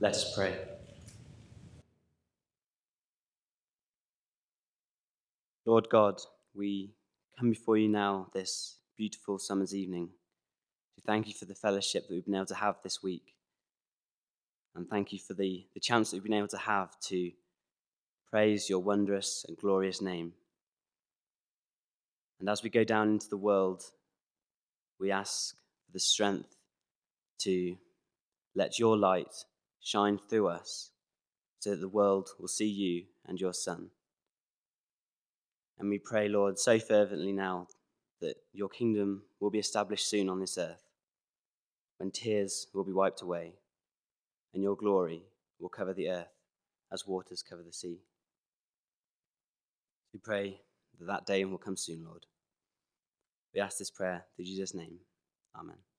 Let us pray. Lord God, we come before you now this beautiful summer's evening to thank you for the fellowship that we've been able to have this week. And thank you for the chance that we've been able to have to praise your wondrous and glorious name. And as we go down into the world, we ask for the strength to let your light shine through us so that the world will see you and your Son. And we pray, Lord, so fervently now that your kingdom will be established soon on this earth, when tears will be wiped away and your glory will cover the earth as waters cover the sea. We pray that day will come soon, Lord. We ask this prayer through Jesus' name. Amen.